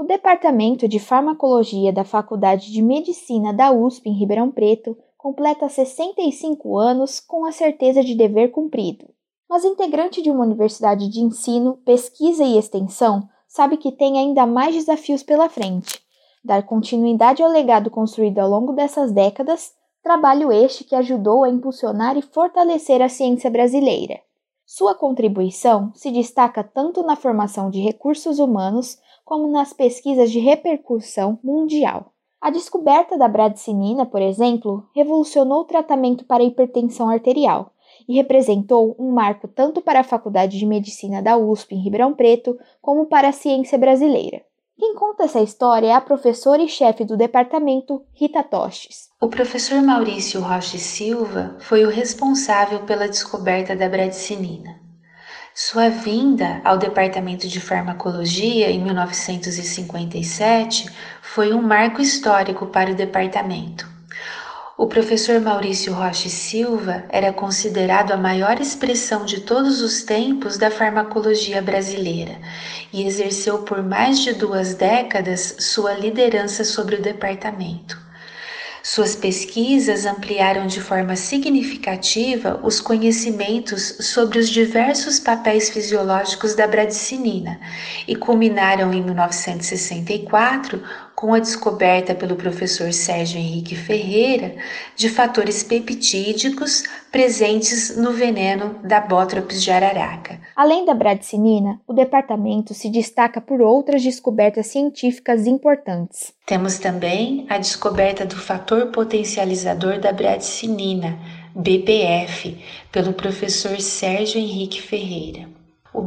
O Departamento de Farmacologia da Faculdade de Medicina da USP em Ribeirão Preto completa 65 anos com a certeza de dever cumprido. Mas integrante de uma universidade de ensino, pesquisa e extensão, sabe que tem ainda mais desafios pela frente. Dar continuidade ao legado construído ao longo dessas décadas, trabalho este que ajudou a impulsionar e fortalecer a ciência brasileira. Sua contribuição se destaca tanto na formação de recursos humanos como nas pesquisas de repercussão mundial. A descoberta da bradicinina, por exemplo, revolucionou o tratamento para a hipertensão arterial e representou um marco tanto para a Faculdade de Medicina da USP em Ribeirão Preto como para a ciência brasileira. Quem conta essa história é a professora e chefe do departamento, Rita Tostes. O professor Maurício Rocha Silva foi o responsável pela descoberta da bradicinina. Sua vinda ao Departamento de Farmacologia em 1957 foi um marco histórico para o departamento. O professor Maurício Rocha Silva era considerado a maior expressão de todos os tempos da farmacologia brasileira e exerceu por mais de 2 décadas sua liderança sobre o departamento. Suas pesquisas ampliaram de forma significativa os conhecimentos sobre os diversos papéis fisiológicos da bradicinina e culminaram em 1964 com a descoberta pelo professor Sérgio Henrique Ferreira de fatores peptídicos presentes no veneno da Bótropis jararaca. Além da bradicinina, o departamento se destaca por outras descobertas científicas importantes. Temos também a descoberta do fator potencializador da bradicinina, BPF, pelo professor Sérgio Henrique Ferreira. O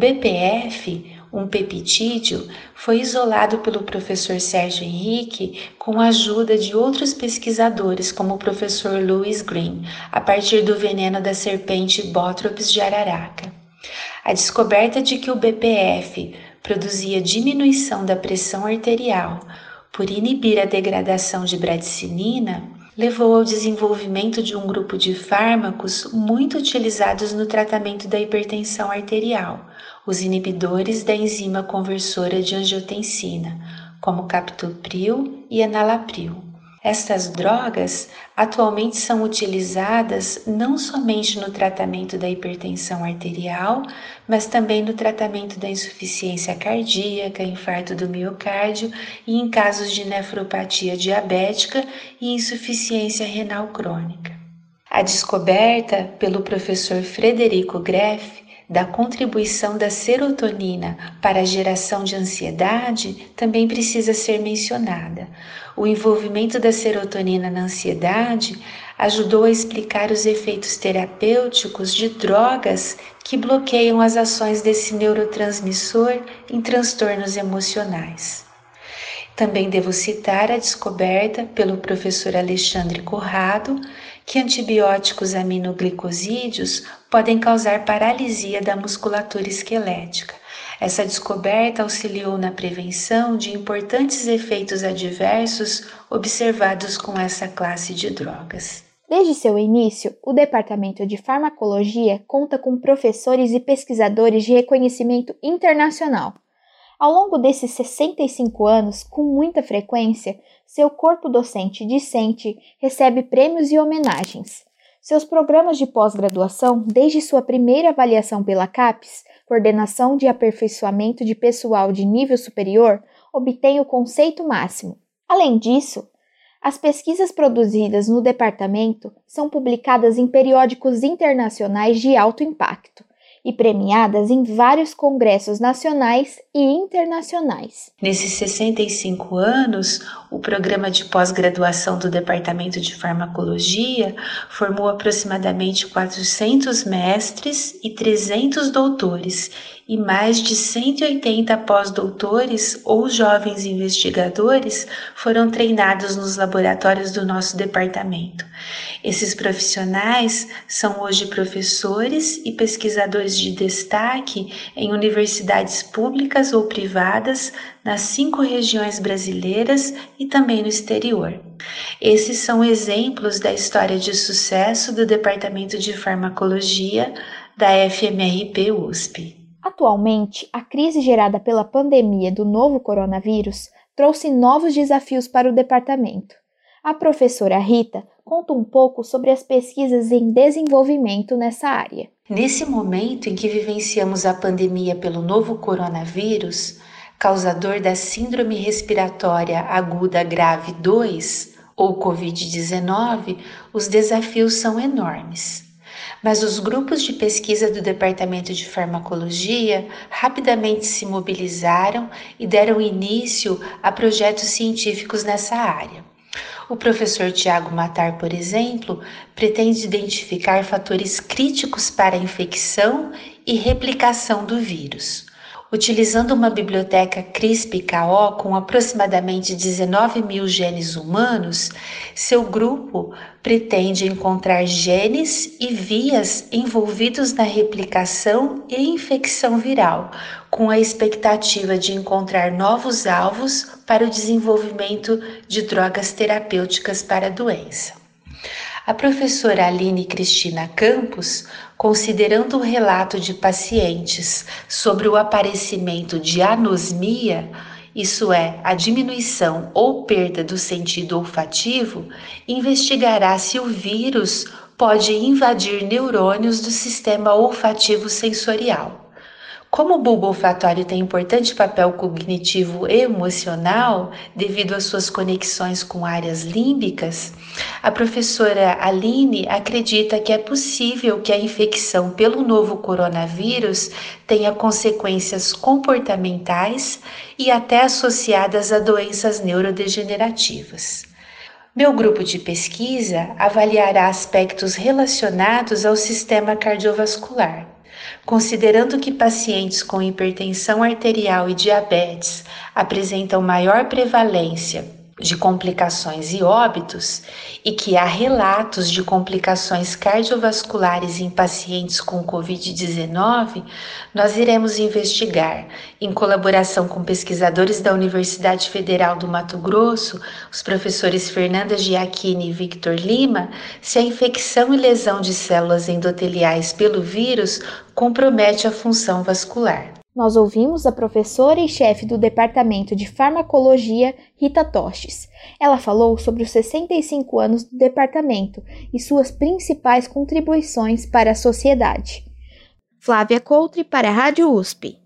BPF, um peptídeo, foi isolado pelo professor Sérgio Henrique com a ajuda de outros pesquisadores, como o professor Louis Green, a partir do veneno da serpente Bótropis jararaca. A descoberta de que o BPF produzia diminuição da pressão arterial por inibir a degradação de bradicinina levou ao desenvolvimento de um grupo de fármacos muito utilizados no tratamento da hipertensão arterial, os inibidores da enzima conversora de angiotensina, como captopril e enalapril. Estas drogas atualmente são utilizadas não somente no tratamento da hipertensão arterial, mas também no tratamento da insuficiência cardíaca, infarto do miocárdio e em casos de nefropatia diabética e insuficiência renal crônica. A descoberta pelo professor Frederico Greff da contribuição da serotonina para a geração de ansiedade também precisa ser mencionada. O envolvimento da serotonina na ansiedade ajudou a explicar os efeitos terapêuticos de drogas que bloqueiam as ações desse neurotransmissor em transtornos emocionais. Também devo citar a descoberta pelo professor Alexandre Corrado que antibióticos aminoglicosídeos podem causar paralisia da musculatura esquelética. Essa descoberta auxiliou na prevenção de importantes efeitos adversos observados com essa classe de drogas. Desde seu início, o Departamento de Farmacologia conta com professores e pesquisadores de reconhecimento internacional. Ao longo desses 65 anos, com muita frequência, seu corpo docente e discente recebe prêmios e homenagens. Seus programas de pós-graduação, desde sua primeira avaliação pela CAPES, Coordenação de Aperfeiçoamento de Pessoal de Nível Superior, obtêm o conceito máximo. Além disso, as pesquisas produzidas no departamento são publicadas em periódicos internacionais de alto impacto e premiadas em vários congressos nacionais e internacionais. Nesses 65 anos, o programa de pós-graduação do Departamento de Farmacologia formou aproximadamente 400 mestres e 300 doutores e mais de 180 pós-doutores ou jovens investigadores foram treinados nos laboratórios do nosso departamento. Esses profissionais são hoje professores e pesquisadores de destaque em universidades públicas ou privadas nas 5 regiões brasileiras e também no exterior. Esses são exemplos da história de sucesso do Departamento de Farmacologia da FMRP USP. Atualmente, a crise gerada pela pandemia do novo coronavírus trouxe novos desafios para o departamento. A professora Rita conta um pouco sobre as pesquisas em desenvolvimento nessa área. Nesse momento em que vivenciamos a pandemia pelo novo coronavírus, causador da Síndrome Respiratória Aguda Grave 2, ou Covid-19, os desafios são enormes. Mas os grupos de pesquisa do Departamento de Farmacologia rapidamente se mobilizaram e deram início a projetos científicos nessa área. O professor Tiago Matar, por exemplo, pretende identificar fatores críticos para a infecção e replicação do vírus. Utilizando uma biblioteca CRISPR-Cas com aproximadamente 19 mil genes humanos, seu grupo pretende encontrar genes e vias envolvidos na replicação e infecção viral, com a expectativa de encontrar novos alvos para o desenvolvimento de drogas terapêuticas para a doença. A professora Aline Cristina Campos, considerando o relato de pacientes sobre o aparecimento de anosmia, isso é, a diminuição ou perda do sentido olfativo, investigará se o vírus pode invadir neurônios do sistema olfativo sensorial. Como o bulbo olfatório tem importante papel cognitivo e emocional, devido às suas conexões com áreas límbicas, a professora Aline acredita que é possível que a infecção pelo novo coronavírus tenha consequências comportamentais e até associadas a doenças neurodegenerativas. Meu grupo de pesquisa avaliará aspectos relacionados ao sistema cardiovascular. Considerando que pacientes com hipertensão arterial e diabetes apresentam maior prevalência de complicações e óbitos e que há relatos de complicações cardiovasculares em pacientes com Covid-19, nós iremos investigar, em colaboração com pesquisadores da Universidade Federal do Mato Grosso, os professores Fernanda Giacchini e Victor Lima, se a infecção e lesão de células endoteliais pelo vírus compromete a função vascular. Nós ouvimos a professora e chefe do Departamento de Farmacologia, Rita Tostes. Ela falou sobre os 65 anos do departamento e suas principais contribuições para a sociedade. Flávia Coutre para a Rádio USP.